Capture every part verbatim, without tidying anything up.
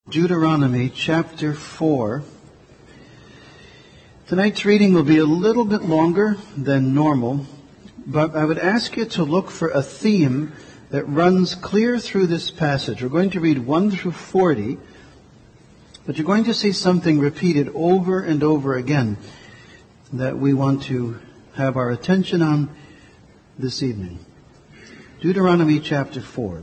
Deuteronomy chapter four. Tonight's reading will be a little bit longer than normal, but I would ask you to look for a theme that runs clear through this passage. We're going to read one through forty, but you're going to see something repeated over and over again that we want to have our attention on this evening. Deuteronomy chapter four.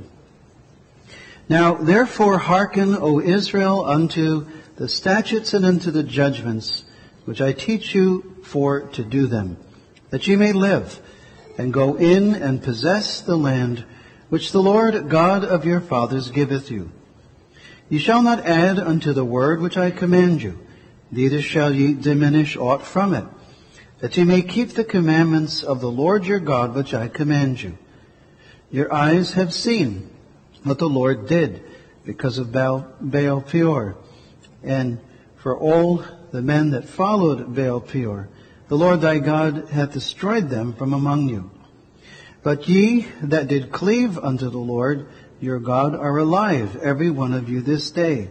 Now, therefore, hearken, O Israel, unto the statutes and unto the judgments, which I teach you for to do them, that ye may live, and go in and possess the land which the Lord God of your fathers giveth you. Ye shall not add unto the word which I command you, neither shall ye diminish aught from it, that ye may keep the commandments of the Lord your God which I command you. Your eyes have seen what the Lord did because of Baal, Baal Peor, and for all the men that followed Baal Peor, the Lord thy God hath destroyed them from among you. But ye that did cleave unto the Lord your God are alive, every one of you this day.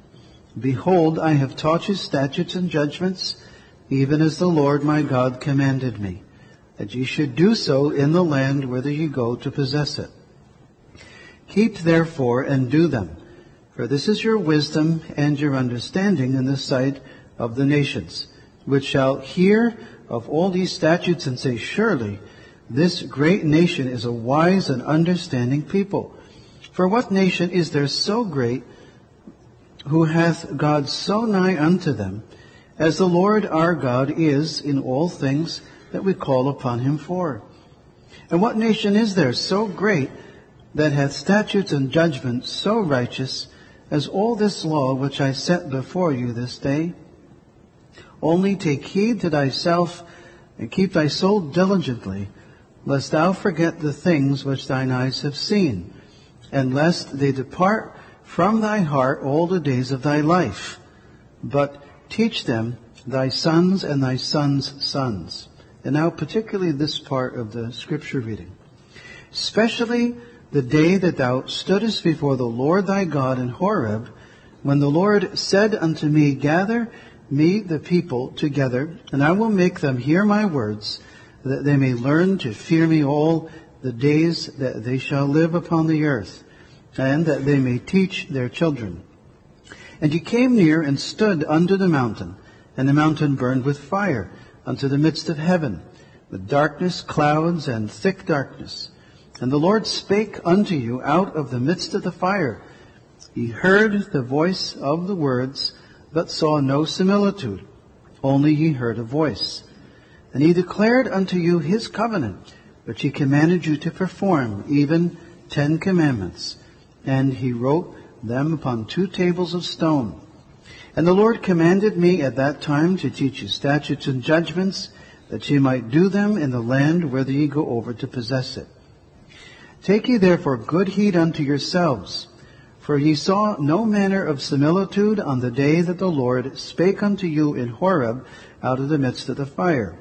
Behold, I have taught you statutes and judgments, even as the Lord my God commanded me, that ye should do so in the land whither ye go to possess it. Keep therefore and do them, for this is your wisdom and your understanding in the sight of the nations, which shall hear of all these statutes and say, surely this great nation is a wise and understanding people. For what nation is there so great, who hath God so nigh unto them, as the Lord our God is in all things that we call upon him for? And what nation is there so great, that hath statutes and judgments so righteous as all this law which I set before you this day? Only take heed to thyself, and keep thy soul diligently, lest thou forget the things which thine eyes have seen, and lest they depart from thy heart all the days of thy life. But teach them thy sons and thy sons' sons. And now particularly this part of the scripture reading. Especially the day that thou stoodest before the Lord thy God in Horeb, when the Lord said unto me, gather me the people together, and I will make them hear my words, that they may learn to fear me all the days that they shall live upon the earth, and that they may teach their children. And he came near and stood under the mountain, and the mountain burned with fire unto the midst of heaven, with darkness, clouds, and thick darkness. And the Lord spake unto you out of the midst of the fire. Ye heard the voice of the words, but saw no similitude, only ye heard a voice. And he declared unto you his covenant, which he commanded you to perform, even ten commandments. And he wrote them upon two tables of stone. And the Lord commanded me at that time to teach you statutes and judgments, that ye might do them in the land whither ye go over to possess it. Take ye therefore good heed unto yourselves, for ye saw no manner of similitude on the day that the Lord spake unto you in Horeb out of the midst of the fire,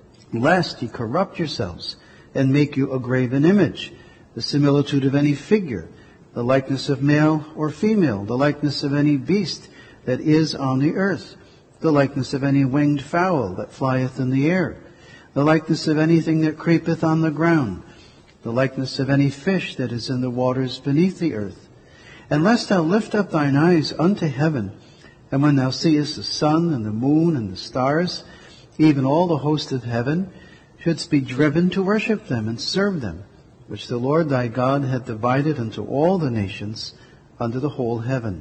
lest ye corrupt yourselves, and make you a graven image, the similitude of any figure, the likeness of male or female, the likeness of any beast that is on the earth, the likeness of any winged fowl that flieth in the air, the likeness of anything that creepeth on the ground, the likeness of any fish that is in the waters beneath the earth. And lest thou lift up thine eyes unto heaven, and when thou seest the sun and the moon and the stars, even all the host of heaven, shouldst be driven to worship them and serve them, which the Lord thy God hath divided unto all the nations under the whole heaven.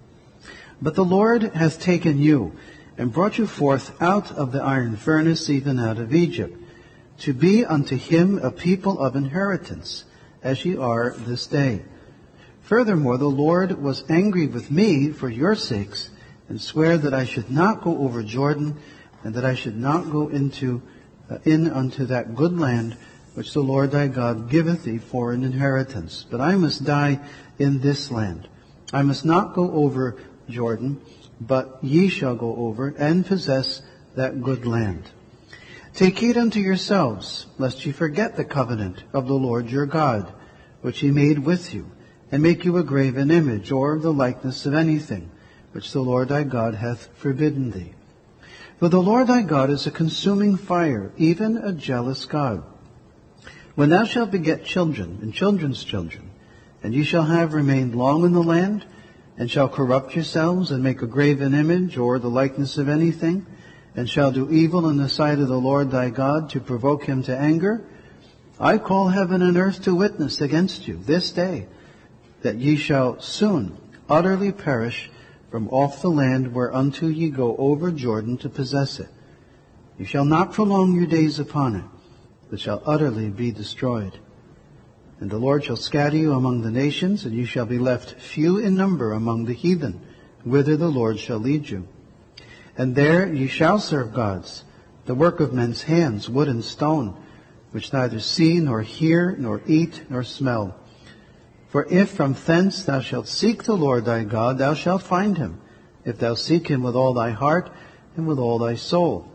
But the Lord hath taken you, and brought you forth out of the iron furnace, even out of Egypt, to be unto him a people of inheritance, as ye are this day. Furthermore, the Lord was angry with me for your sakes, and sware that I should not go over Jordan, and that I should not go into uh, in unto that good land which the Lord thy God giveth thee for an inheritance. But I must die in this land. I must not go over Jordan, but ye shall go over and possess that good land. Take heed unto yourselves, lest ye forget the covenant of the Lord your God, which he made with you, and make you a graven image, or the likeness of anything, which the Lord thy God hath forbidden thee. For the Lord thy God is a consuming fire, even a jealous God. When thou shalt beget children and children's children, and ye shall have remained long in the land, and shall corrupt yourselves, and make a graven image, or the likeness of anything, and shall do evil in the sight of the Lord thy God, to provoke him to anger, I call heaven and earth to witness against you this day, that ye shall soon utterly perish from off the land whereunto ye go over Jordan to possess it. You shall not prolong your days upon it, but shall utterly be destroyed. And the Lord shall scatter you among the nations, and you shall be left few in number among the heathen, whither the Lord shall lead you. And there ye shall serve gods, the work of men's hands, wood and stone, which neither see, nor hear, nor eat, nor smell. For if from thence thou shalt seek the Lord thy God, thou shalt find him, if thou seek him with all thy heart and with all thy soul.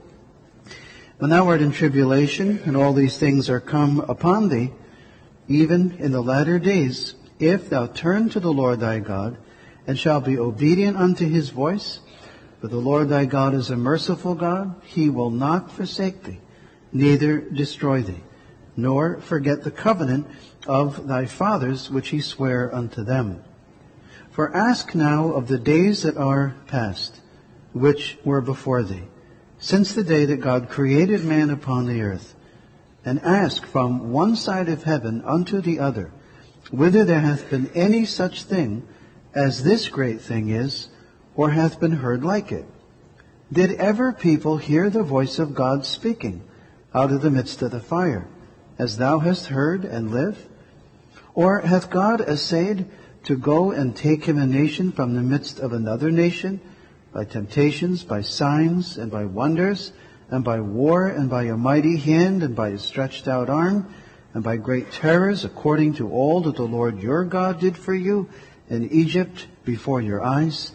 When thou art in tribulation, and all these things are come upon thee, even in the latter days, if thou turn to the Lord thy God, and shalt be obedient unto his voice, for the Lord thy God is a merciful God, he will not forsake thee, neither destroy thee, nor forget the covenant of thy fathers which he sware unto them. For ask now of the days that are past, which were before thee, since the day that God created man upon the earth, and ask from one side of heaven unto the other, whether there hath been any such thing as this great thing is, or hath been heard like it. Did ever people hear the voice of God speaking out of the midst of the fire, as thou hast heard, and live? Or hath God essayed to go and take him a nation from the midst of another nation, by temptations, by signs, and by wonders, and by war, and by a mighty hand, and by a stretched out arm, and by great terrors, according to all that the Lord your God did for you in Egypt before your eyes?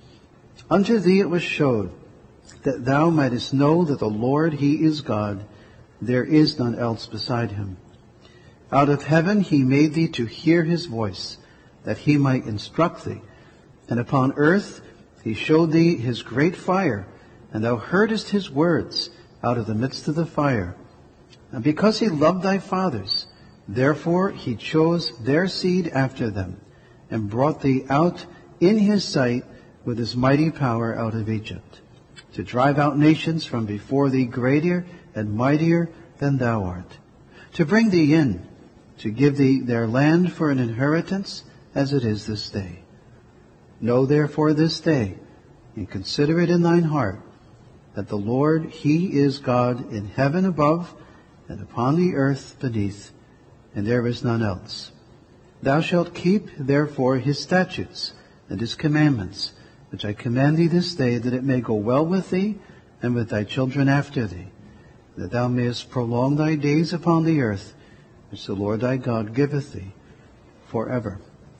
Unto thee it was showed, that thou mightest know that the Lord, he is God, there is none else beside him. Out of heaven he made thee to hear his voice, that he might instruct thee. And upon earth he showed thee his great fire, and thou heardest his words out of the midst of the fire. And because he loved thy fathers, therefore he chose their seed after them, and brought thee out in his sight with his mighty power out of Egypt, to drive out nations from before thee greater and mightier than thou art, to bring thee in, to give thee their land for an inheritance, as it is this day. Know therefore this day, and consider it in thine heart, that the Lord, he is God in heaven above, and upon the earth beneath, and there is none else. Thou shalt keep therefore his statutes and his commandments, which I command thee this day, that it may go well with thee, and with thy children after thee, that thou mayest prolong thy days upon the earth, which the Lord thy God giveth thee forever.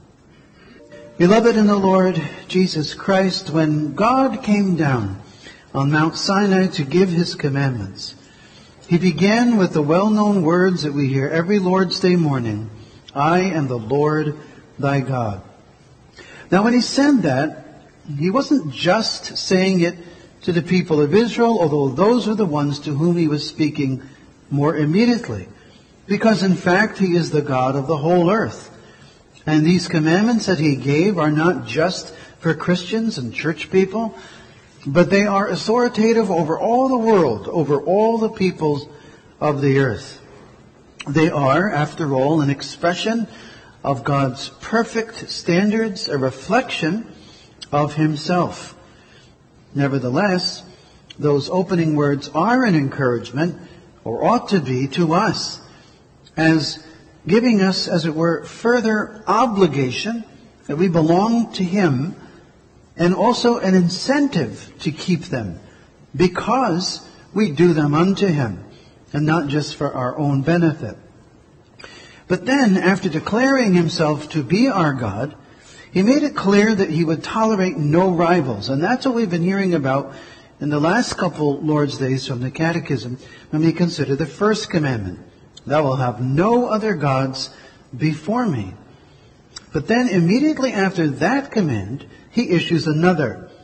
Beloved in the Lord Jesus Christ, when God came down on Mount Sinai to give his commandments, he began with the well-known words that we hear every Lord's Day morning, I am the Lord thy God. Now when he said that, he wasn't just saying it to the people of Israel, although those are the ones to whom he was speaking more immediately. Because in fact, he is the God of the whole earth. And these commandments that he gave are not just for Christians and church people, but they are authoritative over all the world, over all the peoples of the earth. They are, after all, an expression of God's perfect standards, a reflection of himself. Nevertheless, those opening words are an encouragement, or ought to be, to us, as giving us, as it were, further obligation that we belong to him, and also an incentive to keep them, because we do them unto him, and not just for our own benefit. But then, after declaring himself to be our God, he made it clear that he would tolerate no rivals. And that's what we've been hearing about in the last couple Lord's Days from the Catechism, when we consider the first commandment. Thou wilt have no other gods before me. But then immediately after that command, he issues another.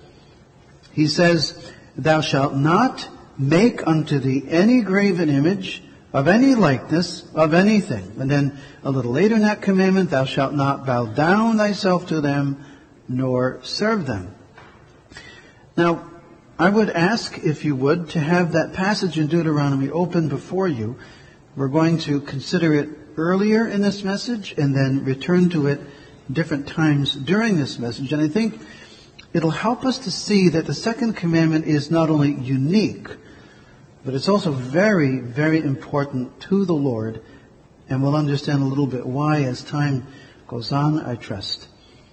He says, thou shalt not make unto thee any graven image of any likeness of anything. And then a little later in that commandment, thou shalt not bow down thyself to them, nor serve them. Now, I would ask, if you would, to have that passage in Deuteronomy open before you. We're going to consider it earlier in this message and then return to it different times during this message. And I think it'll help us to see that the second commandment is not only unique, but it's also very, very important to the Lord. And we'll understand a little bit why as time goes on, I trust.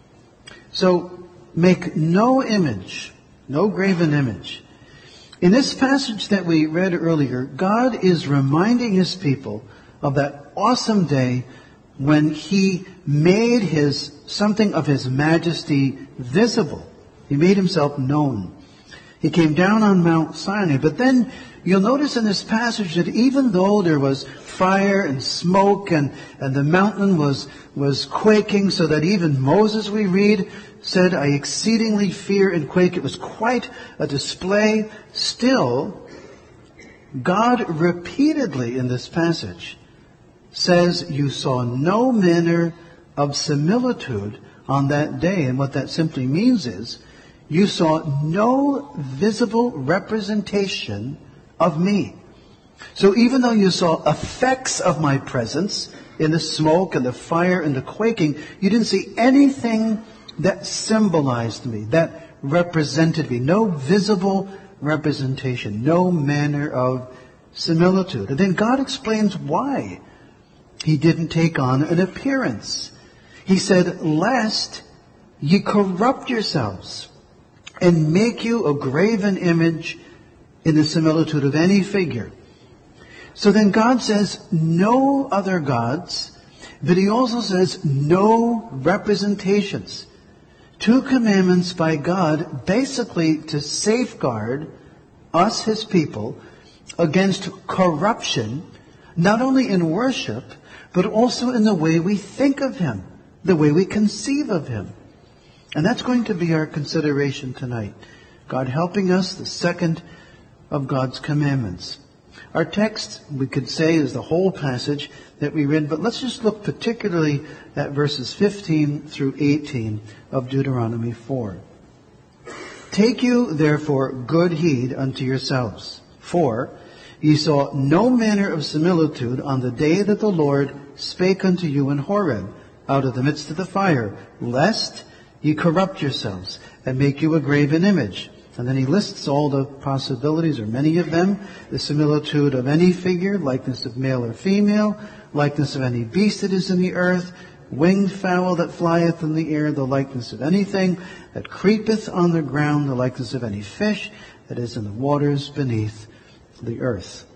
So, make no image, no graven image. In this passage that we read earlier, God is reminding His people of that awesome day when He made His, something of His majesty visible. He made Himself known. He came down on Mount Sinai. But then you'll notice in this passage that even though there was fire and smoke and, and the mountain was, was quaking so that even Moses, we read, said, I exceedingly fear and quake. It was quite a display. Still, God repeatedly in this passage says you saw no manner of similitude on that day. And what that simply means is you saw no visible representation of me. So even though you saw effects of my presence in the smoke and the fire and the quaking, you didn't see anything that symbolized me, that represented me. No visible representation, no manner of similitude. And then God explains why He didn't take on an appearance. He said, lest ye corrupt yourselves and make you a graven image in the similitude of any figure. So then God says no other gods, but He also says no representations. Two commandments by God basically to safeguard us, His people, against corruption, not only in worship, but also in the way we think of Him, the way we conceive of Him. And that's going to be our consideration tonight. God helping us, the second of God's commandments. Our text, we could say, is the whole passage that we read, but let's just look particularly at verses fifteen through eighteen of Deuteronomy four. Take you, therefore, good heed unto yourselves, for ye saw no manner of similitude on the day that the Lord spake unto you in Horeb, out of the midst of the fire, lest ye corrupt yourselves, and make you a graven image. And then he lists all the possibilities, or many of them, the similitude of any figure, likeness of male or female, likeness of any beast that is in the earth, winged fowl that flieth in the air, the likeness of anything that creepeth on the ground, the likeness of any fish that is in the waters beneath the earth.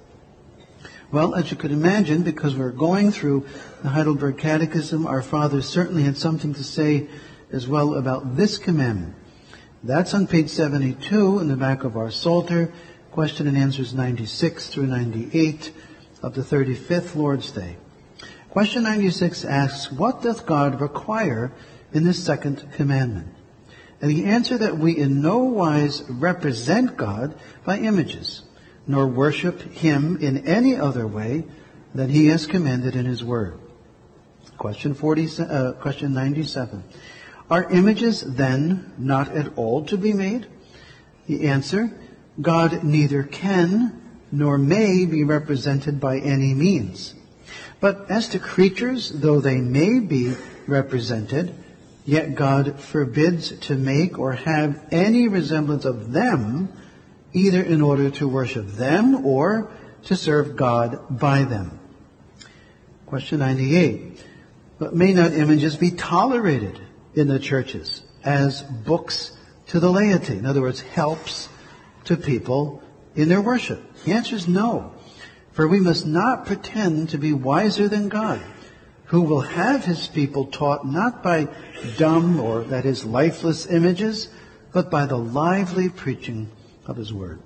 Well, as you could imagine, because we're going through the Heidelberg Catechism, our fathers certainly had something to say as well about this commandment. That's on page seventy-two in the back of our Psalter, question and answers ninety-six through ninety-eight of the thirty-fifth Lord's Day. Question ninety-six asks, what doth God require in this second commandment? And the answer that we in no wise represent God by images, nor worship Him in any other way than He has commanded in His Word. Question forty, uh, question ninety-seven. Are images then not at all to be made? The answer, God neither can nor may be represented by any means. But as to creatures, though they may be represented, yet God forbids to make or have any resemblance of them, either in order to worship them or to serve God by them. Question ninety-eight. But may not images be tolerated in the churches as books to the laity? In other words, helps to people in their worship. The answer is no. For we must not pretend to be wiser than God, who will have His people taught not by dumb or, that is, lifeless images, but by the lively preaching of His Word.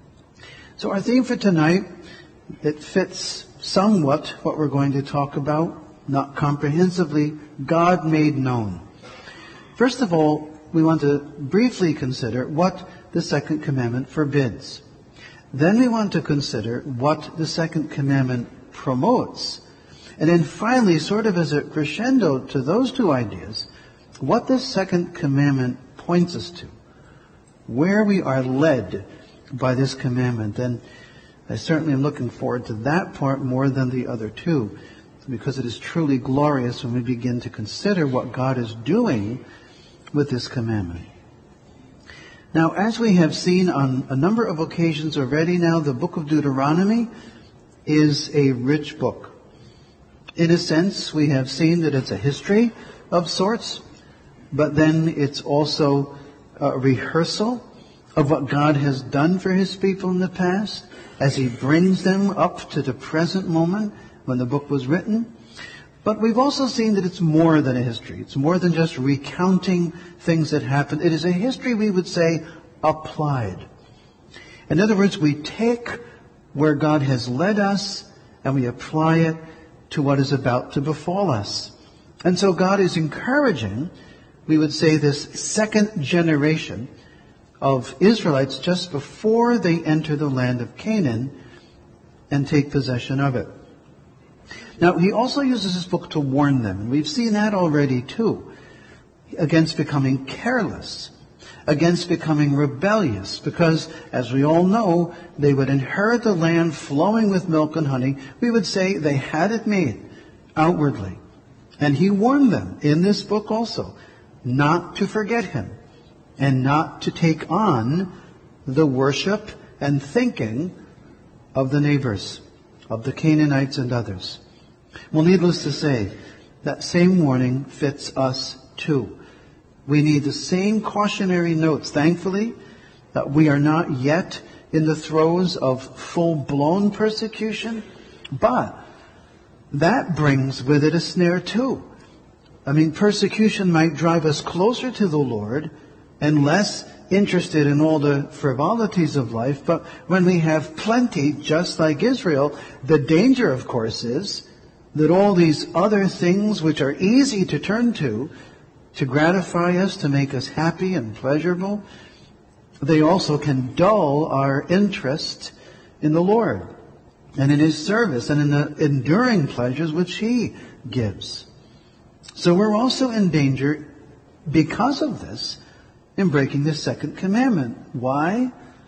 So our theme for tonight, it fits somewhat what we're going to talk about, not comprehensively, God made known. First of all, we want to briefly consider what the second commandment forbids. Then we want to consider what the second commandment promotes. And then finally, sort of as a crescendo to those two ideas, what the second commandment points us to, where we are led by this commandment. And I certainly am looking forward to that part more than the other two, because it is truly glorious when we begin to consider what God is doing with this commandment. Now, as we have seen on a number of occasions already now, the book of Deuteronomy is a rich book. In a sense, we have seen that it's a history of sorts, but then it's also a rehearsal of what God has done for His people in the past as He brings them up to the present moment when the book was written. But we've also seen that it's more than a history. It's more than just recounting things that happened. It is a history, we would say, applied. In other words, we take where God has led us and we apply it to what is about to befall us. And so God is encouraging, we would say, this second generation of Israelites just before they enter the land of Canaan and take possession of it. Now, He also uses this book to warn them, and we've seen that already too, against becoming careless, against becoming rebellious, because, as we all know, they would inherit the land flowing with milk and honey. We would say they had it made outwardly. And He warned them in this book also not to forget Him and not to take on the worship and thinking of the neighbors, of the Canaanites and others. Well, needless to say, that same warning fits us too. We need the same cautionary notes, thankfully, that we are not yet in the throes of full-blown persecution, but that brings with it a snare too. I mean, persecution might drive us closer to the Lord and less interested in all the frivolities of life, but when we have plenty, just like Israel, the danger, of course, is that all these other things which are easy to turn to, to gratify us, to make us happy and pleasurable, they also can dull our interest in the Lord and in His service and in the enduring pleasures which He gives. So we're also in danger because of this in breaking the second commandment. Why?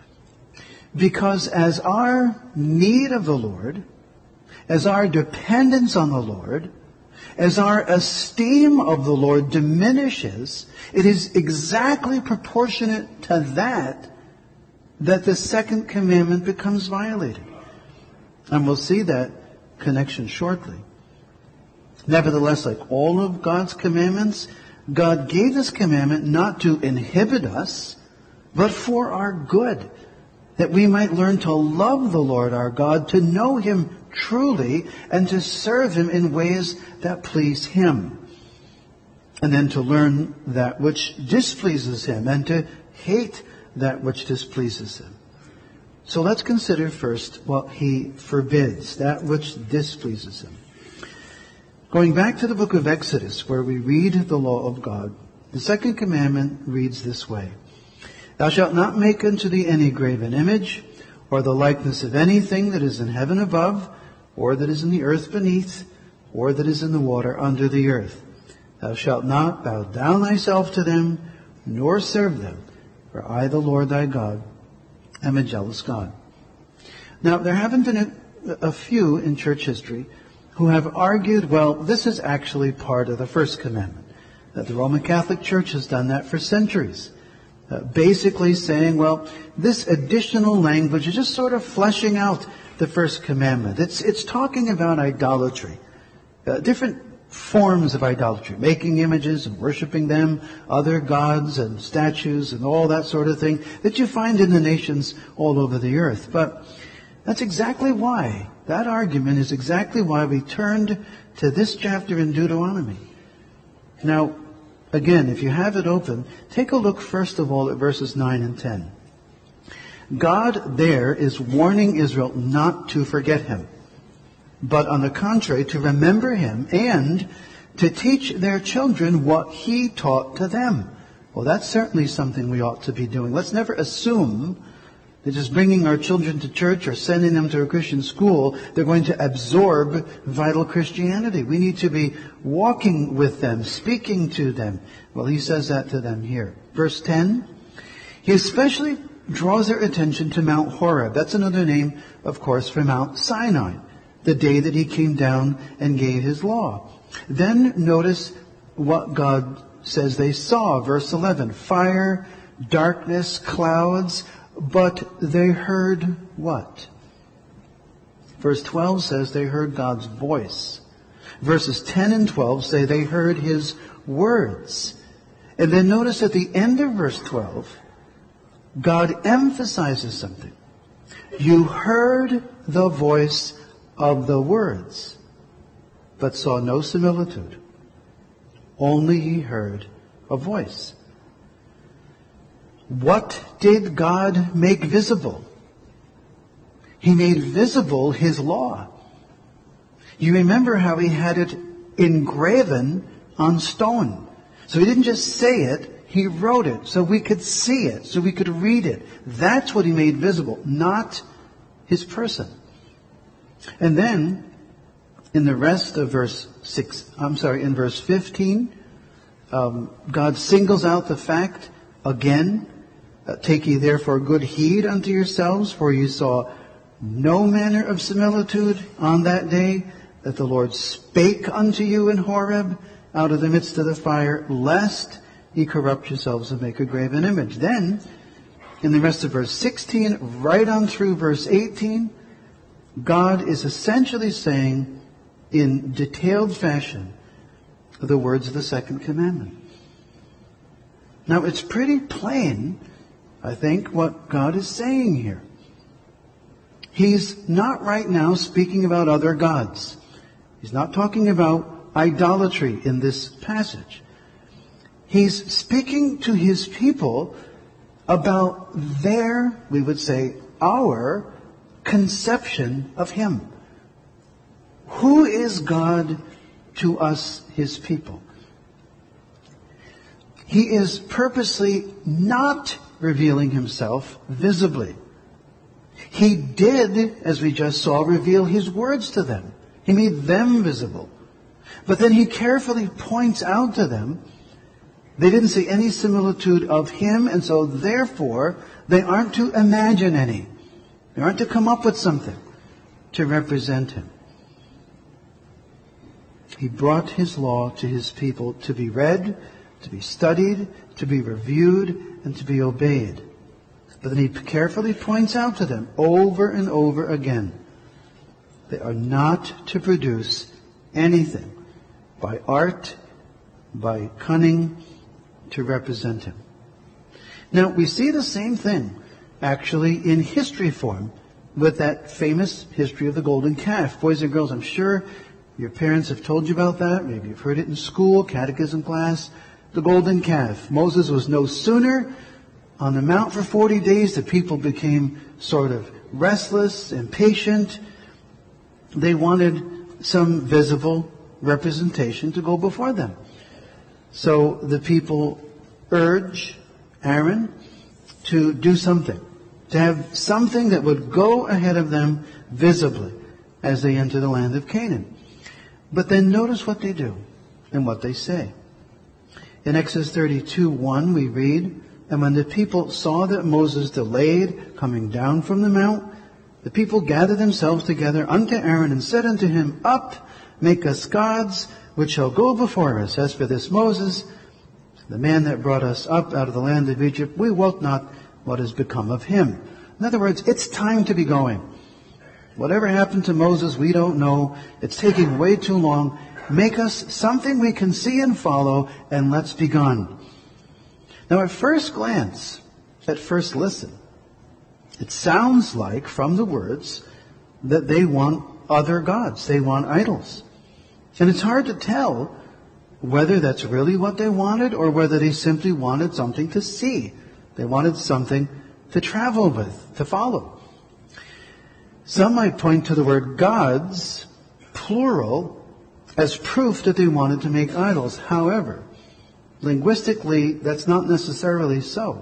Because as our need of the Lord, as our dependence on the Lord, as our esteem of the Lord diminishes, it is exactly proportionate to that that the second commandment becomes violated. And we'll see that connection shortly. Nevertheless, like all of God's commandments, God gave this commandment not to inhibit us, but for our good, that we might learn to love the Lord our God, to know Him truly, and to serve Him in ways that please Him. And then to learn that which displeases Him, and to hate that which displeases Him. So let's consider first what He forbids, that which displeases Him. Going back to the book of Exodus, where we read the law of God, the second commandment reads this way: Thou shalt not make unto thee any graven image, or the likeness of anything that is in heaven above, or that is in the earth beneath, or that is in the water under the earth. Thou shalt not bow down thyself to them, nor serve them, for I, the Lord thy God, am a jealous God. Now, there haven't been a, a few in church history who have argued, well, this is actually part of the first commandment. That the Roman Catholic Church has done that for centuries. Uh, basically saying, well, this additional language is just sort of fleshing out the first commandment. It's, it's talking about idolatry. Uh, different forms of idolatry. Making images and worshiping them, other gods and statues and all that sort of thing that you find in the nations all over the earth. But that's exactly why, that argument is exactly why we turned to this chapter in Deuteronomy. Now, again, if you have it open, take a look first of all at verses nine and ten. God there is warning Israel not to forget Him, but on the contrary, to remember Him and to teach their children what He taught to them. Well, that's certainly something we ought to be doing. Let's never assume that just bringing our children to church or sending them to a Christian school, they're going to absorb vital Christianity. We need to be walking with them, speaking to them. Well, he says that to them here. Verse ten, he especially draws their attention to Mount Horeb. That's another name, of course, for Mount Sinai, the day that he came down and gave his law. Then notice what God says they saw. Verse eleven, fire, darkness, clouds, but they heard what? Verse twelve says they heard God's voice. Verses ten and twelve say they heard his words. And then notice at the end of verse twelve, God emphasizes something. You heard the voice of the words, but saw no similitude. Only he heard a voice. What did God make visible? He made visible his law. You remember how he had it engraven on stone. So he didn't just say it, he wrote it so we could see it, so we could read it. That's what he made visible, not his person. And then, in the rest of verse six, I'm sorry, in verse fifteen, um, God singles out the fact again, uh, take ye therefore good heed unto yourselves, for you saw no manner of similitude on that day that the Lord spake unto you in Horeb out of the midst of the fire, lest ye corrupt yourselves and make a graven image. Then, in the rest of verse sixteen, right on through verse eighteen, God is essentially saying in detailed fashion the words of the second commandment. Now, it's pretty plain, I think, what God is saying here. He's not right now speaking about other gods. He's not talking about idolatry in this passage. He's speaking to his people about their, we would say, our conception of him. Who is God to us, his people? He is purposely not revealing himself visibly. He did, as we just saw, reveal his words to them. He made them visible. But then he carefully points out to them they didn't see any similitude of him, and so therefore they aren't to imagine any. They aren't to come up with something to represent him. He brought his law to his people to be read, to be studied, to be reviewed, and to be obeyed. But then he carefully points out to them over and over again, they are not to produce anything by art, by cunning, to represent him. Now, we see the same thing, actually, in history form with that famous history of the golden calf. Boys and girls, I'm sure your parents have told you about that. Maybe you've heard it in school, catechism class. The golden calf. Moses was no sooner on the mount for forty days, the people became sort of restless, impatient. They wanted some visible representation to go before them. So the people urge Aaron to do something, to have something that would go ahead of them visibly as they enter the land of Canaan. But then notice what they do and what they say. In Exodus thirty-two one we read, and when the people saw that Moses delayed coming down from the mount, the people gathered themselves together unto Aaron and said unto him, Up, make us gods, which shall go before us. As for this Moses, the man that brought us up out of the land of Egypt, we wot not what has become of him. In other words, it's time to be going. Whatever happened to Moses, we don't know. It's taking way too long. Make us something we can see and follow, and let's be gone. Now, at first glance, at first listen, it sounds like, from the words, that they want other gods. They want idols. And it's hard to tell whether that's really what they wanted or whether they simply wanted something to see. They wanted something to travel with, to follow. Some might point to the word gods, plural, as proof that they wanted to make idols. However, Linguistically, that's not necessarily so.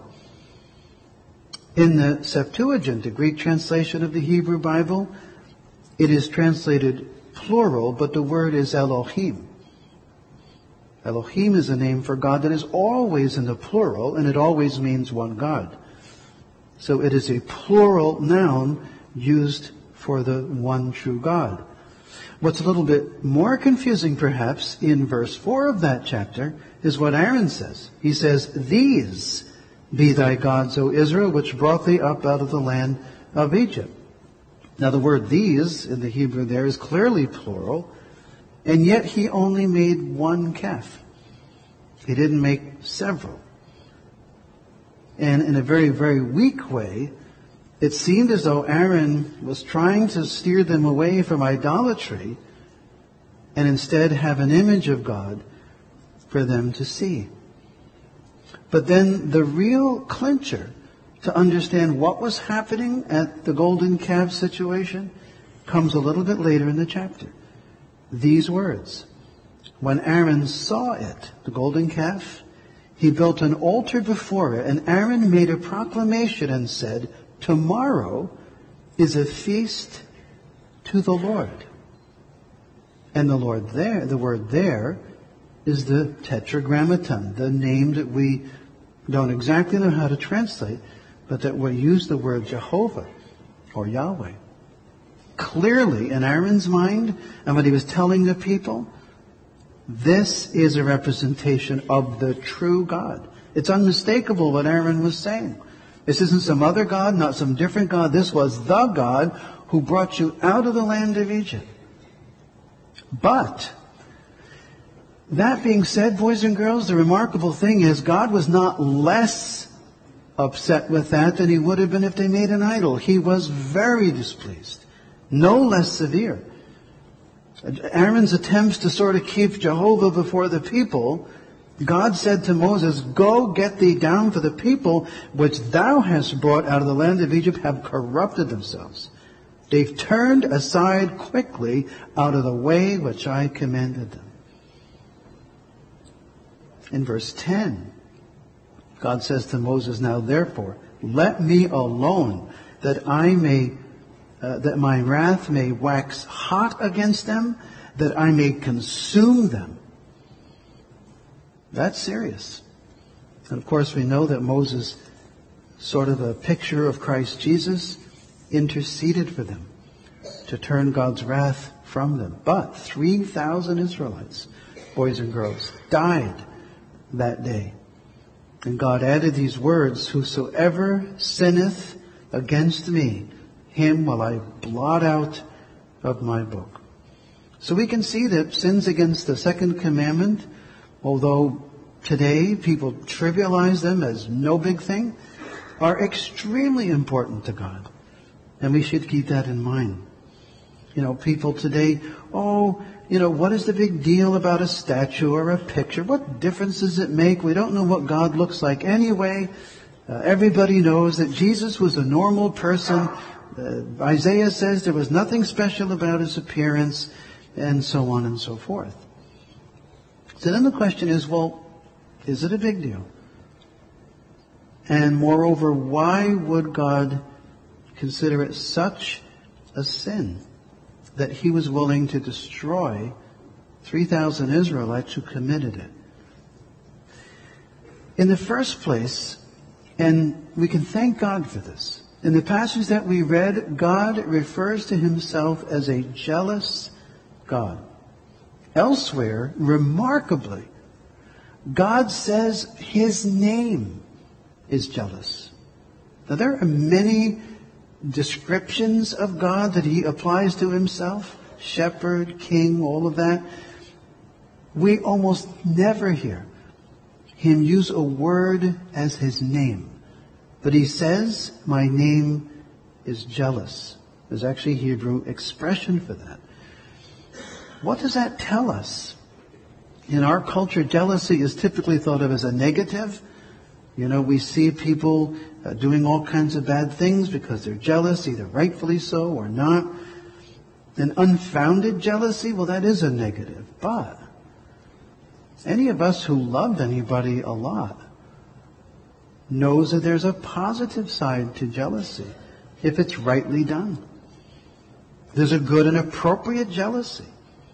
In the Septuagint, the Greek translation of the Hebrew Bible, it is translated plural, but the word is Elohim. Elohim is a name for God that is always in the plural, and it always means one God. So it is a plural noun used for the one true God. What's a little bit more confusing, perhaps, in verse four of that chapter is what Aaron says. He says, "These be thy gods, O Israel, which brought thee up out of the land of Egypt." Now the word "these" in the Hebrew there is clearly plural, and yet he only made one calf. He didn't make several. And in a very, very weak way, it seemed as though Aaron was trying to steer them away from idolatry and instead have an image of God for them to see. But then the real clincher to understand what was happening at the golden calf situation comes a little bit later in the chapter. These words, "When Aaron saw it," the golden calf, "he built an altar before it, and Aaron made a proclamation and said, 'Tomorrow is a feast to the Lord.'" And the Lord there, the word there, is the Tetragrammaton, the name that we don't exactly know how to translate, but that we use the word Jehovah or Yahweh. Clearly, in Aaron's mind, and what he was telling the people, this is a representation of the true God. It's unmistakable what Aaron was saying. This isn't some other God, not some different God. This was the God who brought you out of the land of Egypt. But, that being said, boys and girls, the remarkable thing is God was not less upset with that than he would have been if they made an idol. He was very displeased. No less severe. Aaron's attempts to sort of keep Jehovah before the people, God said to Moses, "Go get thee down, for the people which thou hast brought out of the land of Egypt have corrupted themselves. They've turned aside quickly out of the way which I commanded them." In verse ten, God says to Moses, "Now therefore, let me alone, that I may, uh, that my wrath may wax hot against them, that I may consume them." That's serious. And of course we know that Moses, sort of a picture of Christ Jesus, interceded for them to turn God's wrath from them. But three thousand Israelites, boys and girls, died that day. And God added these words, "Whosoever sinneth against me, him will I blot out of my book." So we can see that sins against the second commandment, although today people trivialize them as no big thing, are extremely important to God. And we should keep that in mind. You know, people today, oh, you know, what is the big deal about a statue or a picture? What difference does it make? We don't know what God looks like anyway. Uh, everybody knows that Jesus was a normal person. Uh, Isaiah says there was nothing special about his appearance, and so on and so forth. So then the question is, well, is it a big deal? And moreover, why would God consider it such a sin that he was willing to destroy three thousand Israelites who committed it? In the first place, and we can thank God for this, in the passage that we read, God refers to himself as a jealous God. Elsewhere, remarkably, God says his name is jealous. Now, there are many descriptions of God that he applies to himself. Shepherd, king, all of that. We almost never hear him use a word as his name. But he says, "My name is jealous." There's actually a Hebrew expression for that. What does that tell us? In our culture, jealousy is typically thought of as a negative. You know, we see people uh, doing all kinds of bad things because they're jealous, either rightfully so or not. An unfounded jealousy, well, that is a negative. But Any of us who loved anybody a lot knows that there's a positive side to jealousy if it's rightly done. There's a good and appropriate jealousy.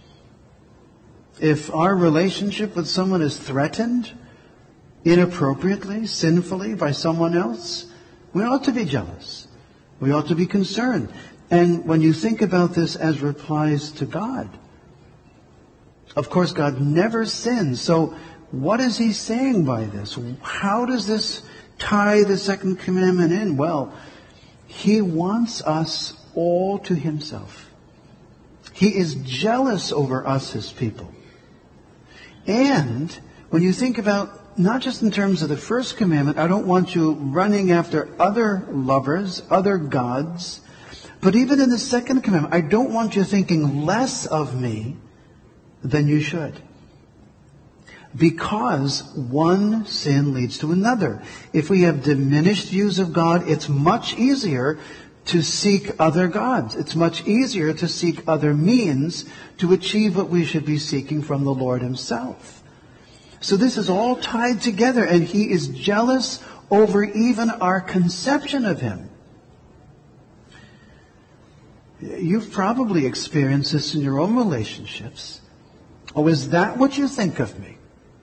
If our relationship with someone is threatened inappropriately, sinfully by someone else, we ought to be jealous. We ought to be concerned. And when you think about this as replies to God, of course, God never sins. So what is he saying by this? How does this tie the second commandment in? Well, he wants us all to himself. He is jealous over us, his people. And when you think about, not just in terms of the first commandment, I don't want you running after other lovers, other gods, but even in the second commandment, I don't want you thinking less of me than you should. Because one sin leads to another. If we have diminished views of God, it's much easier to seek other gods. It's much easier to seek other means to achieve what we should be seeking from the Lord himself. So this is all tied together, and he is jealous over even our conception of him. You've probably experienced this in your own relationships. Oh, is that what you think of me?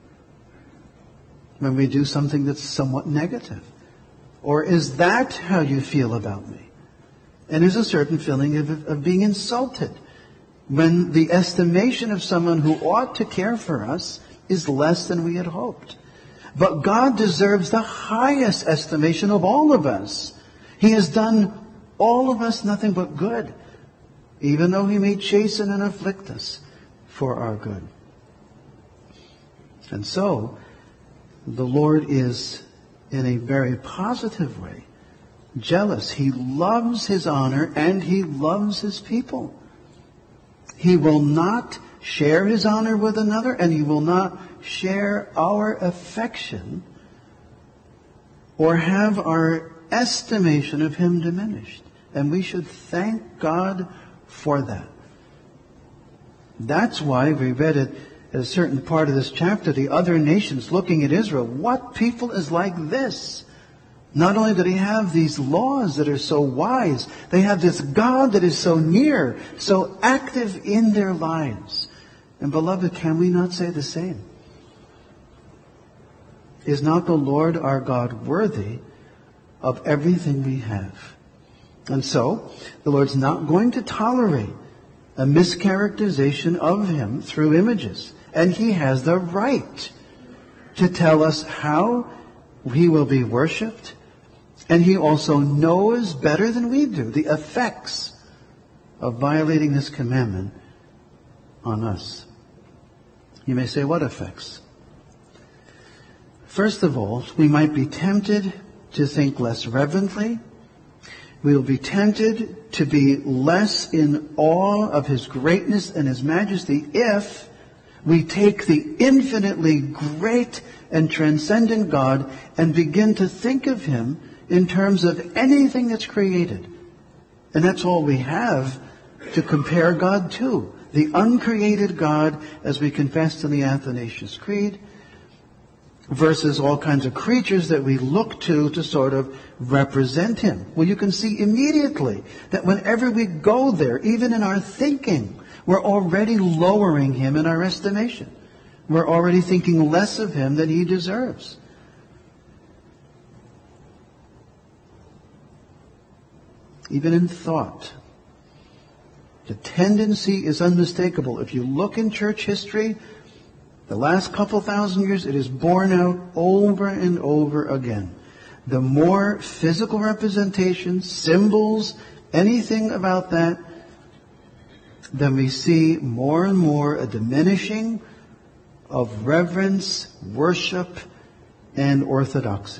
When we do something that's somewhat negative. Or is that how you feel about me? And there's a certain feeling of, of being insulted when the estimation of someone who ought to care for us is less than we had hoped. But God deserves the highest estimation of all of us. He has done all of us nothing but good, even though he may chasten and afflict us for our good. And so, the Lord is, in a very positive way, jealous. He loves his honor and he loves his people. He will not share his honor with another, and he will not share our affection or have our estimation of him diminished. And we should thank God for that. That's why we read it at a certain part of this chapter, the other nations looking at Israel. What people is like this? Not only do they have these laws that are so wise, they have this God that is so near, so active in their lives. And beloved, can we not say the same? Is not the Lord our God worthy of everything we have? And so, the Lord's not going to tolerate a mischaracterization of him through images. And he has the right to tell us how he will be worshipped. And he also knows better than we do the effects of violating this commandment on us. You may say, what effects? First of all, we might be tempted to think less reverently. We will be tempted to be less in awe of his greatness and his majesty if we take the infinitely great and transcendent God and begin to think of him in terms of anything that's created. And that's all we have to compare God to. The uncreated God, as we confessed in the Athanasius Creed, versus all kinds of creatures that we look to to sort of represent him. Well, you can see immediately that whenever we go there, even in our thinking, we're already lowering him in our estimation. We're already thinking less of him than he deserves. Even in thought, the tendency is unmistakable. If you look in church history, the last couple thousand years, it is borne out over and over again. The more physical representations, symbols, anything about that, then we see more and more a diminishing of reverence, worship, and orthodoxy.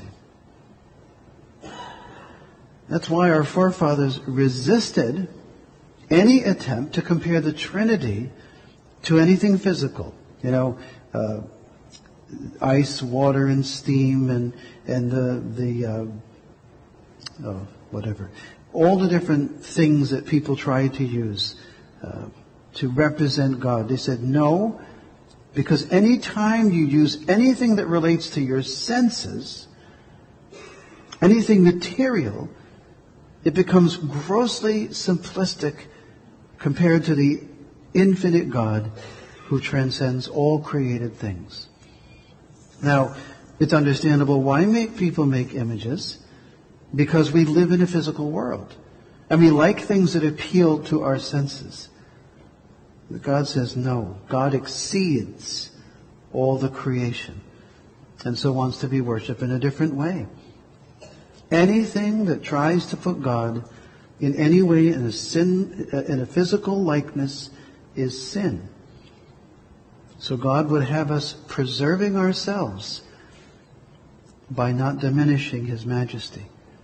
That's why our forefathers resisted any attempt to compare the Trinity to anything physical. You know, uh, ice, water, and steam, and and uh, the uh, oh, whatever, all the different things that people try to use uh, to represent God. They said no, Because any time you use anything that relates to your senses, anything material, it becomes grossly simplistic compared to the infinite God who transcends all created things. Now, it's understandable why make people make images, because we live in a physical world. And we like things that appeal to our senses. But God says no. God exceeds all the creation, and so wants to be worshipped in a different way. Anything that tries to put God in any way in a sin, in a physical likeness, is sin. So God would have us preserving ourselves by not diminishing His majesty.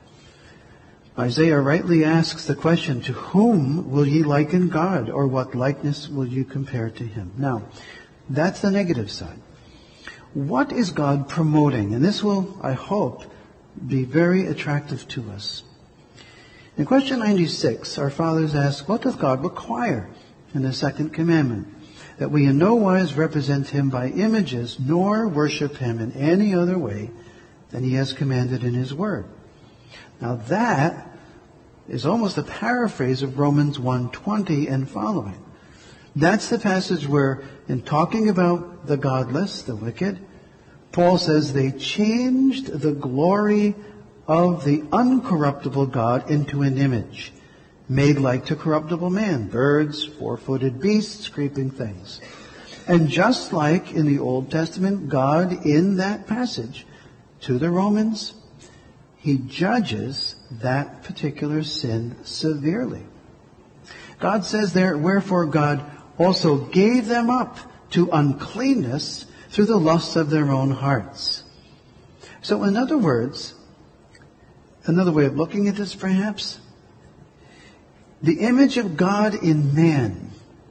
Isaiah rightly asks the question, to whom will ye liken God, or what likeness will you compare to Him? Now, that's the negative side. What is God promoting? And this will, I hope, be very attractive to us. In question ninety-six, our fathers ask, what doth God require in the second commandment? That we in no wise represent Him by images, nor worship Him in any other way than He has commanded in His Word. Now that is almost a paraphrase of Romans one twenty and following. That's the passage where, in talking about the godless, the wicked, Paul says they changed the glory of the uncorruptible God into an image, made like to corruptible man, birds, four-footed beasts, creeping things. And just like in the Old Testament, God in that passage to the Romans, He judges that particular sin severely. God says there, wherefore God also gave them up to uncleanness through the lusts of their own hearts. So in other words, another way of looking at this perhaps, the image of God in man.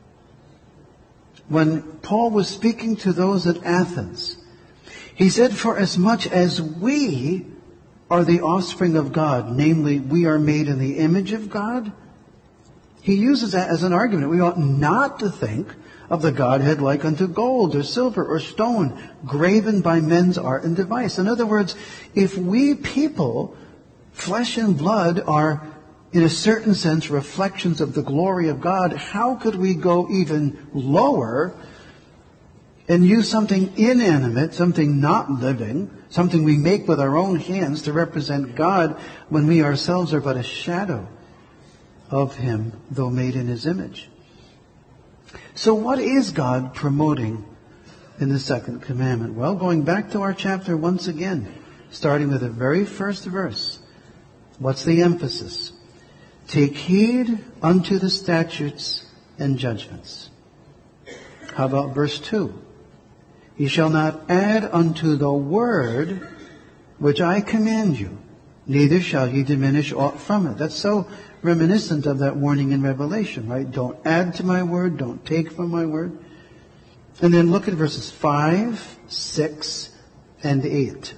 When Paul was speaking to those at Athens, he said, for as much as we are the offspring of God, namely, we are made in the image of God, he uses that as an argument. We ought not to think of the Godhead like unto gold or silver or stone, graven by men's art and device. In other words, if we people, flesh and blood, are in a certain sense reflections of the glory of God, how could we go even lower and use something inanimate, something not living, something we make with our own hands to represent God when we ourselves are but a shadow of Him, though made in His image? So what is God promoting in the second commandment? Well, going back to our chapter once again, starting with the very first verse, what's the emphasis? Take heed unto the statutes and judgments. How about verse two? Ye shall not add unto the word which I command you, neither shall ye diminish aught from it. That's so reminiscent of that warning in Revelation, right? Don't add to my word, don't take from my word. And then look at verses five, six, and eight.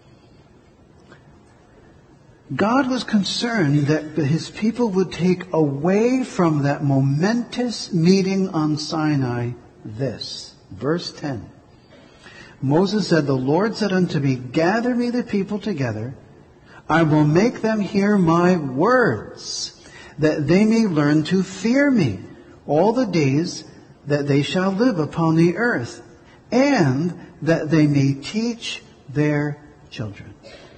God was concerned that His people would take away from that momentous meeting on Sinai this. Verse ten. Moses said, the Lord said unto me, gather me the people together. I will make them hear my words, that they may learn to fear me all the days that they shall live upon the earth, and that they may teach their children.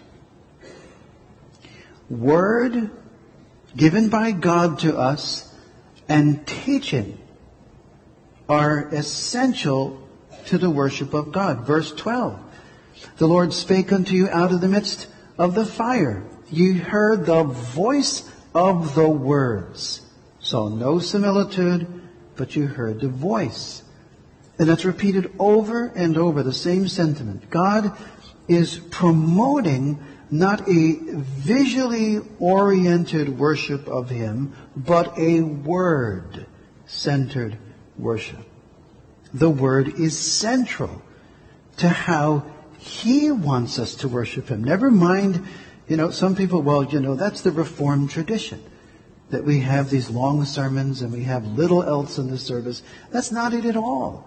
Word given by God to us and teaching are essential to the worship of God. Verse twelve. The Lord spake unto you out of the midst of the fire. You heard the voice of the words. Saw no similitude, but you heard the voice. And that's repeated over and over, the same sentiment. God is promoting not a visually oriented worship of Him, but a word-centered worship. The Word is central to how He wants us to worship Him. Never mind, you know, some people, well, you know, that's the Reformed tradition, that we have these long sermons and we have little else in the service. That's not it at all.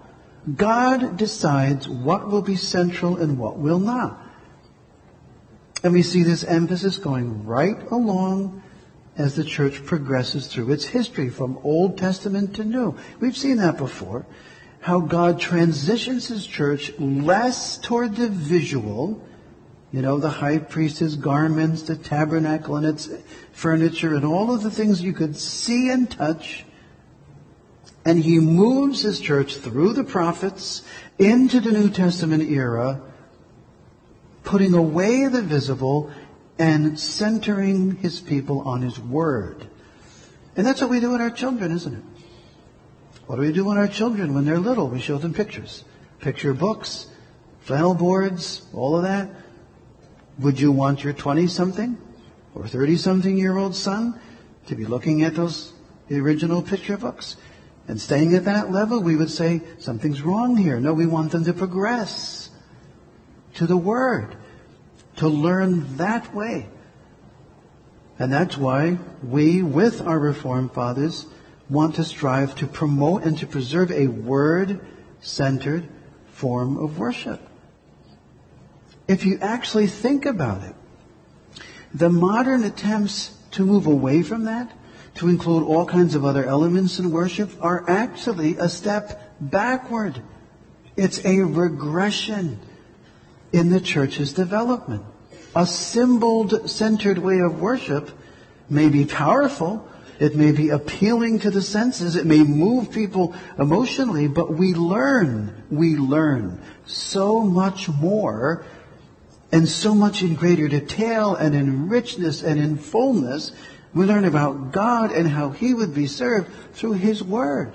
God decides what will be central and what will not. And we see this emphasis going right along as the church progresses through its history from Old Testament to New. We've seen that before, how God transitions his church less toward the visual, you know, the high priest's garments, the tabernacle and its furniture, and all of the things you could see and touch. And he moves his church through the prophets into the New Testament era, putting away the visible and centering his people on his word. And that's what we do with our children, isn't it? What do we do with our children when they're little? We show them pictures. Picture books, flannel boards, all of that. Would you want your twenty-something or thirty-something-year-old son to be looking at those the original picture books? And staying at that level, we would say, something's wrong here. No, we want them to progress to the Word, to learn that way. And that's why we, with our Reformed fathers, want to strive to promote and to preserve a Word-centered form of worship. If you actually think about it, the modern attempts to move away from that, to include all kinds of other elements in worship, are actually a step backward. It's a regression in the church's development. A symbol-centered way of worship may be powerful. It may be appealing to the senses. It may move people emotionally, but we learn, we learn so much more and so much in greater detail and in richness and in fullness. We learn about God and how he would be served through his word.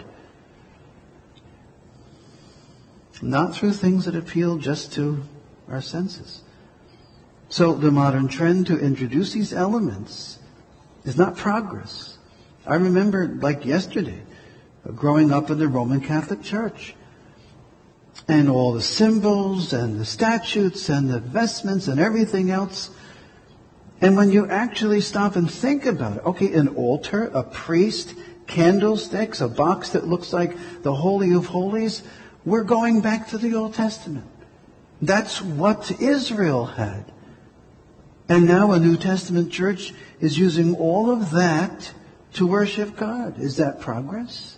Not through things that appeal just to our senses. So the modern trend to introduce these elements is not progress. I remember, like yesterday, growing up in the Roman Catholic Church. And all the symbols and the statutes and the vestments and everything else. And when you actually stop and think about it, okay, an altar, a priest, candlesticks, a box that looks like the Holy of Holies, we're going back to the Old Testament. That's what Israel had. And now a New Testament church is using all of that to worship God. Is that progress?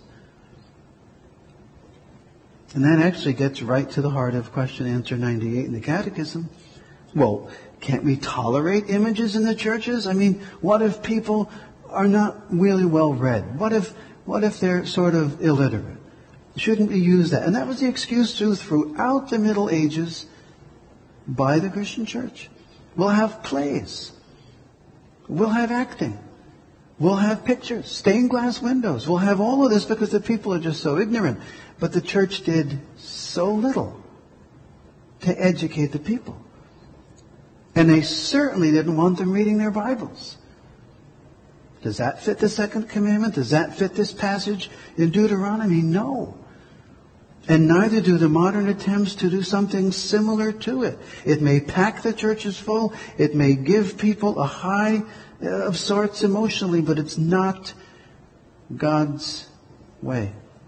And that actually gets right to the heart of question answer ninety-eight in the Catechism. Well, can't we tolerate images in the churches? I mean, what if people are not really well read? What if, what if they're sort of illiterate? Shouldn't we use that? And that was the excuse too throughout the Middle Ages by the Christian church. We'll have plays. We'll have acting. We'll have pictures, stained glass windows. We'll have all of this because the people are just so ignorant. But the church did so little to educate the people. And they certainly didn't want them reading their Bibles. Does that fit the second commandment? Does that fit this passage in Deuteronomy? No. And neither do the modern attempts to do something similar to it. It may pack the churches full. It may give people a high of sorts emotionally, but it's not God's way.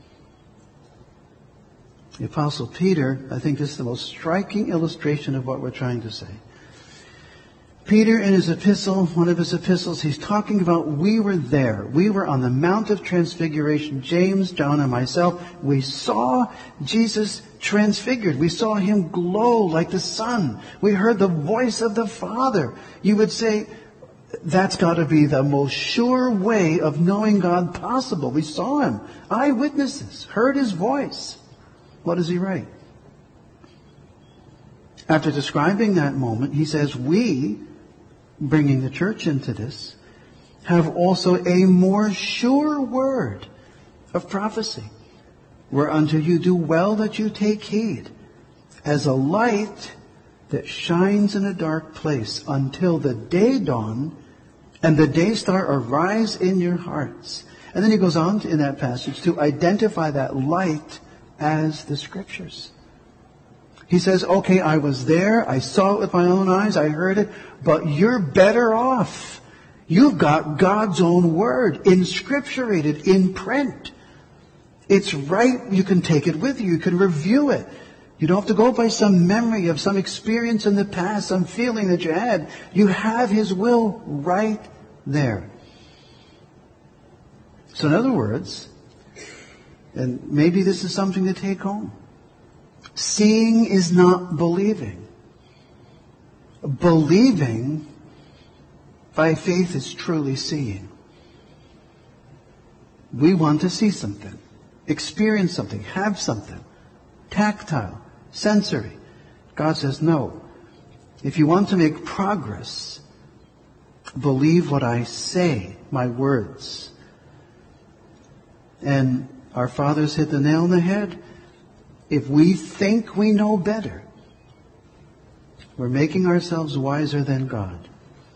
The Apostle Peter, I think this is the most striking illustration of what we're trying to say. Peter, in his epistle, one of his epistles, he's talking about we were there. We were on the Mount of Transfiguration. James, John, and myself, we saw Jesus transfigured. We saw him glow like the sun. We heard the voice of the Father. You would say, that's got to be the most sure way of knowing God possible. We saw him. Eyewitnesses, heard his voice. What does he write? After describing that moment, he says, we, bringing the church into this, have also a more sure word of prophecy, whereunto you do well that you take heed, as a light that shines in a dark place until the day dawn and the day star arise in your hearts. And then he goes on to, in that passage to identify that light as the Scriptures. He says, okay, I was there, I saw it with my own eyes, I heard it, but you're better off. You've got God's own word, inscripturated, in print. It's right. You can take it with you. You can review it. You don't have to go by some memory of some experience in the past, some feeling that you had. You have His will right there. So in other words, and maybe this is something to take home, seeing is not believing. Believing by faith is truly seeing. We want to see something, experience something, have something, tactile, sensory. God says, no. If you want to make progress, believe what I say, my words. And our fathers hit the nail on the head. If we think we know better, we're making ourselves wiser than God.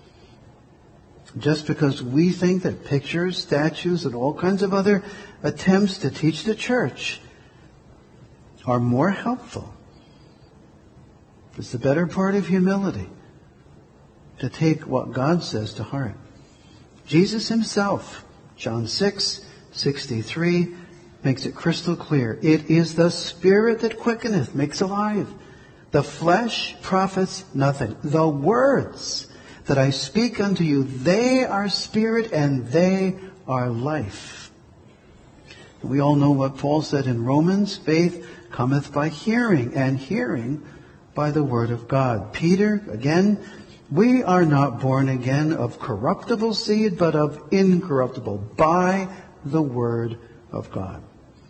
Just because we think that pictures, statues, and all kinds of other attempts to teach the church are more helpful. It's the better part of humility to take what God says to heart. Jesus Himself, John six sixty-three, makes it crystal clear. It is the Spirit that quickeneth, makes alive. The flesh profits nothing. The words that I speak unto you, they are spirit and they are life. We all know what Paul said in Romans, faith cometh by hearing, and hearing by the word of God. Peter, again, we are not born again of corruptible seed, but of incorruptible, by the word of God.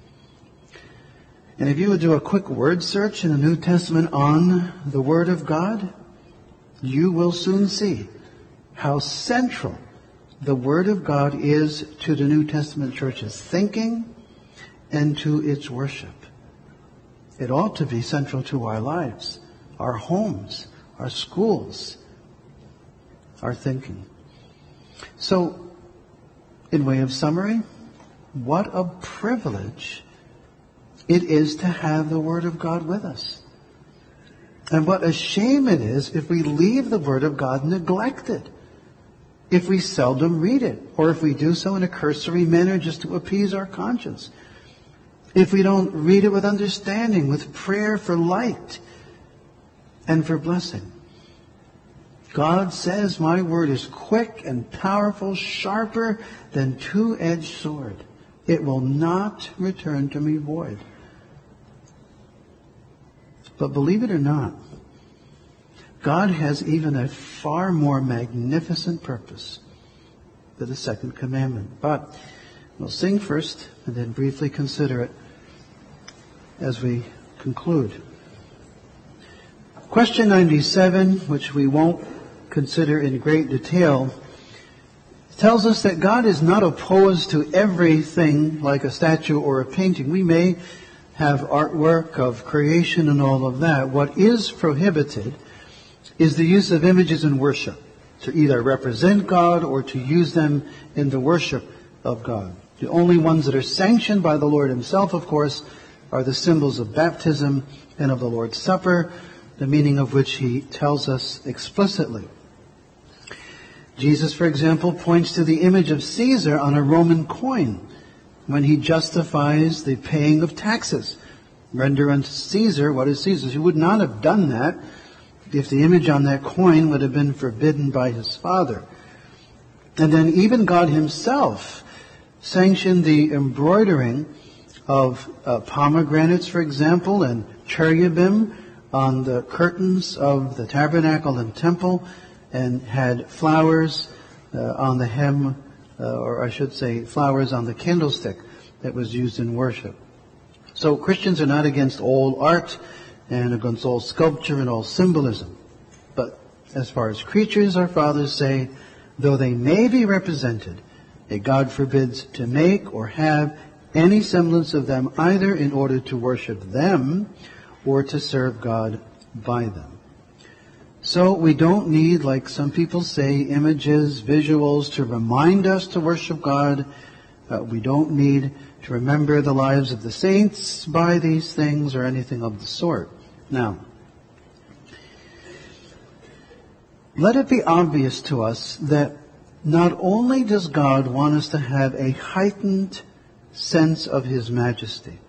And if you would do a quick word search in the New Testament on the Word of God, you will soon see how central the Word of God is to the New Testament church's thinking and to its worship. It ought to be central to our lives, our homes, our schools, our thinking. So, in way of summary, what a privilege it is to have the Word of God with us. And what a shame it is if we leave the Word of God neglected, if we seldom read it, or if we do so in a cursory manner just to appease our conscience, if we don't read it with understanding, with prayer for light and for blessing. God says, my word is quick and powerful, sharper than two-edged sword. It will not return to me void. But believe it or not, God has even a far more magnificent purpose for the second commandment. But we'll sing first and then briefly consider it as we conclude. Question ninety-seven, which we won't consider in great detail, tells us that God is not opposed to everything like a statue or a painting. We may have artwork of creation and all of that. What is prohibited is the use of images in worship, to either represent God or to use them in the worship of God. The only ones that are sanctioned by the Lord Himself, of course, are the symbols of baptism and of the Lord's Supper, the meaning of which He tells us explicitly. Jesus, for example, points to the image of Caesar on a Roman coin when He justifies the paying of taxes. Render unto Caesar what is Caesar's. He would not have done that if the image on that coin would have been forbidden by His Father. And then even God Himself sanctioned the embroidering of uh, pomegranates, for example, and cherubim on the curtains of the tabernacle and temple, and had flowers uh, on the hem, uh, or I should say flowers on the candlestick that was used in worship. So Christians are not against all art and against all sculpture and all symbolism. But as far as creatures, our fathers say, though they may be represented, that God forbids to make or have any semblance of them, either in order to worship them or to serve God by them. So we don't need, like some people say, images, visuals to remind us to worship God. Uh, we don't need to remember the lives of the saints by these things or anything of the sort. Now, let it be obvious to us that not only does God want us to have a heightened sense of his majesty.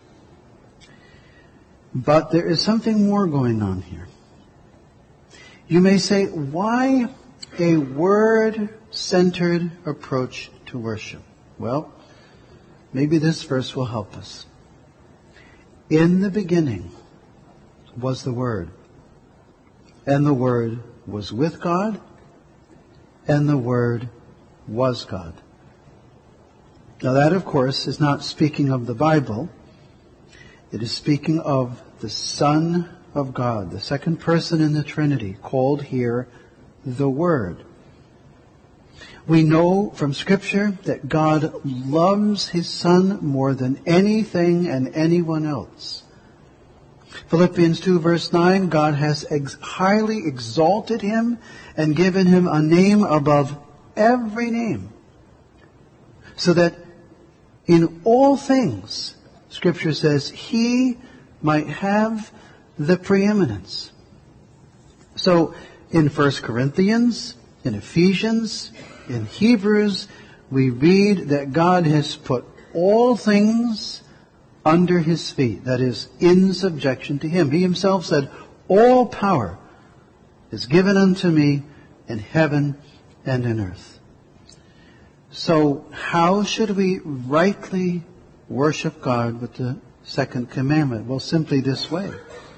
But there is something more going on here. You may say, why a word-centered approach to worship? Well, maybe this verse will help us. In the beginning was the Word, and the Word was with God, and the Word was God. Now that, of course, is not speaking of the Bible. It is speaking of the Son of God, the second person in the Trinity, called here the Word. We know from Scripture that God loves His Son more than anything and anyone else. Philippians two verse nine, God has ex- highly exalted Him and given Him a name above every name, so that in all things, Scripture says, He might have the preeminence. So, in First Corinthians, in Ephesians, in Hebrews, we read that God has put all things under His feet, that is, in subjection to Him. He Himself said, all power is given unto me in heaven and in earth. So, how should we rightly worship God with the second commandment? Well, simply this way.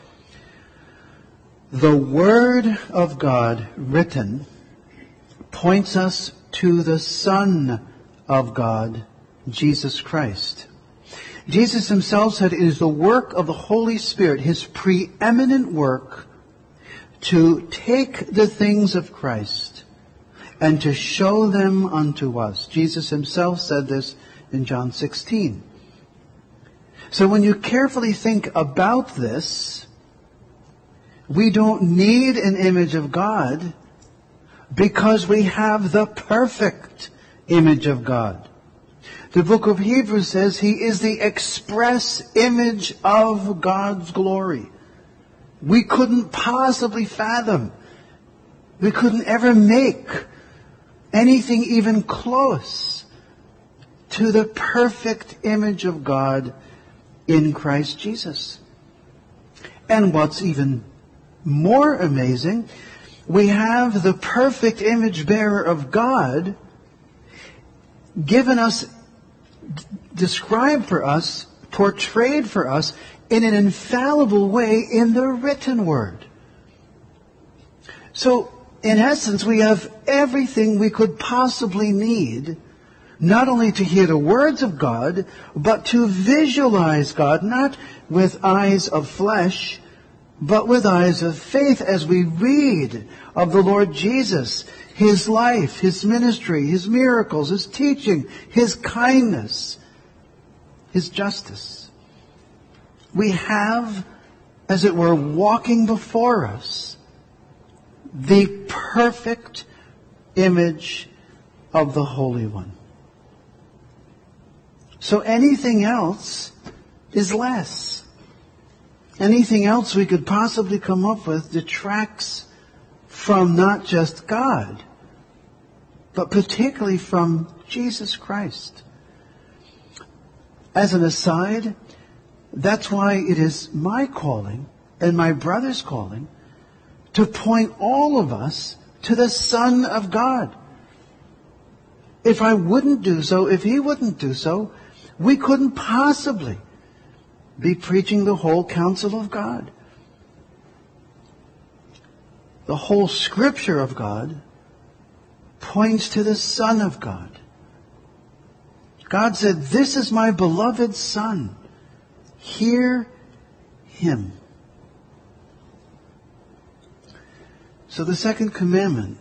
The Word of God written points us to the Son of God, Jesus Christ. Jesus Himself said it is the work of the Holy Spirit, His preeminent work, to take the things of Christ and to show them unto us. Jesus Himself said this in John sixteen. So when you carefully think about this, we don't need an image of God because we have the perfect image of God. The book of Hebrews says He is the express image of God's glory. We couldn't possibly fathom. We couldn't ever make anything even close to the perfect image of God in Christ Jesus. And what's even more amazing, we have the perfect image bearer of God given us, described for us, portrayed for us in an infallible way in the written word. So, in essence, we have everything we could possibly need, not only to hear the words of God, but to visualize God, not with eyes of flesh, but with eyes of faith as we read of the Lord Jesus, His life, His ministry, His miracles, His teaching, His kindness, His justice. We have, as it were, walking before us, the perfect image of the Holy One. So anything else is less. Anything else we could possibly come up with detracts from not just God, but particularly from Jesus Christ. As an aside, that's why it is my calling and my brother's calling to point all of us to the Son of God. If I wouldn't do so, if he wouldn't do so, we couldn't possibly be preaching the whole counsel of God. The whole Scripture of God points to the Son of God. God said, "This is my beloved Son. Hear Him." So the second commandment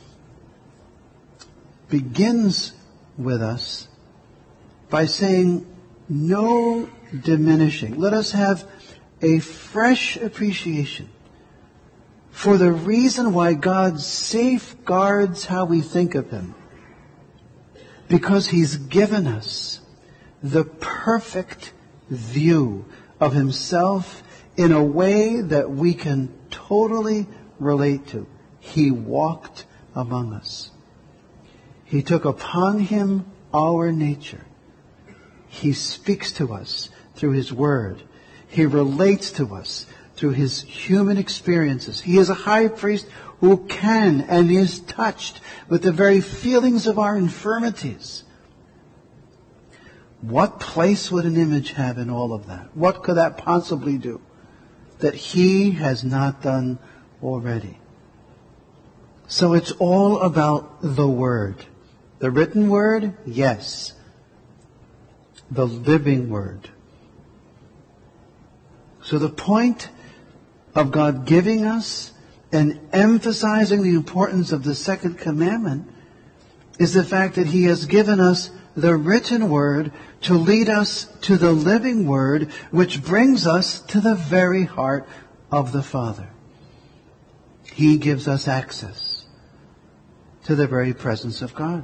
begins with us by saying, no diminishing. Let us have a fresh appreciation for the reason why God safeguards how we think of Him. Because He's given us the perfect view of Himself in a way that we can totally relate to. He walked among us. He took upon Him our nature. He speaks to us through His Word. He relates to us through His human experiences. He is a high priest who can and is touched with the very feelings of our infirmities. What place would an image have in all of that? What could that possibly do that He has not done already? So it's all about the Word. The written Word, yes. The living Word. So the point of God giving us and emphasizing the importance of the second commandment is the fact that He has given us the written Word to lead us to the living Word, which brings us to the very heart of the Father. He gives us access to the very presence of God.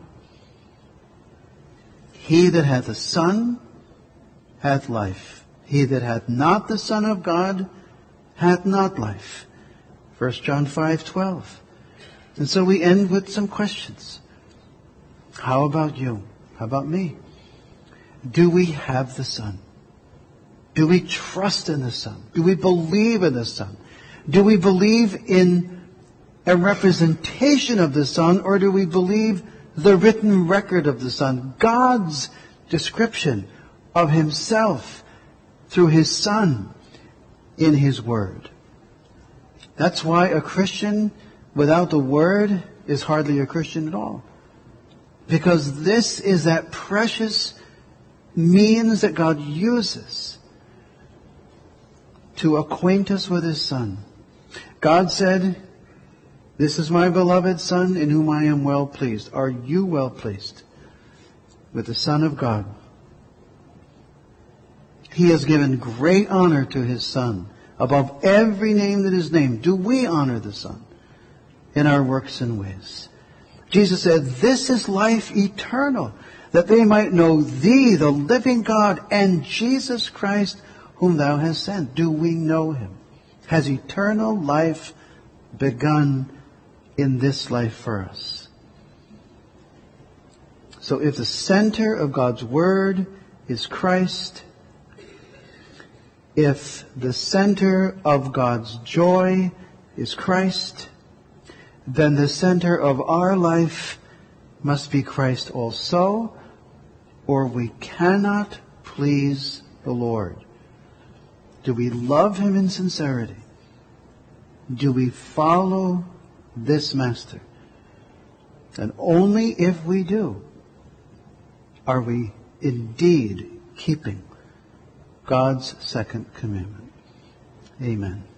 He that hath the Son hath life. He that hath not the Son of God hath not life. First John five twelve. And so we end with some questions. How about you? How about me? Do we have the Son? Do we trust in the Son? Do we believe in the Son? Do we believe in a representation of the Son, or do we believe the written record of the Son, God's description of Himself through His Son in His Word? That's why a Christian without the Word is hardly a Christian at all. Because this is that precious means that God uses to acquaint us with His Son. God said, "This is my beloved Son in whom I am well pleased." Are you well pleased with the Son of God? He has given great honor to His Son above every name that is named. Do we honor the Son in our works and ways? Jesus said, "This is life eternal, that they might know Thee, the living God, and Jesus Christ, whom Thou hast sent." Do we know Him? Has eternal life begun in this life for us? So if the center of God's Word is Christ, if the center of God's joy is Christ, then the center of our life must be Christ also, or we cannot please the Lord. Do we love Him in sincerity? Do we follow this Master? And only if we do are we indeed keeping God's second commandment. Amen.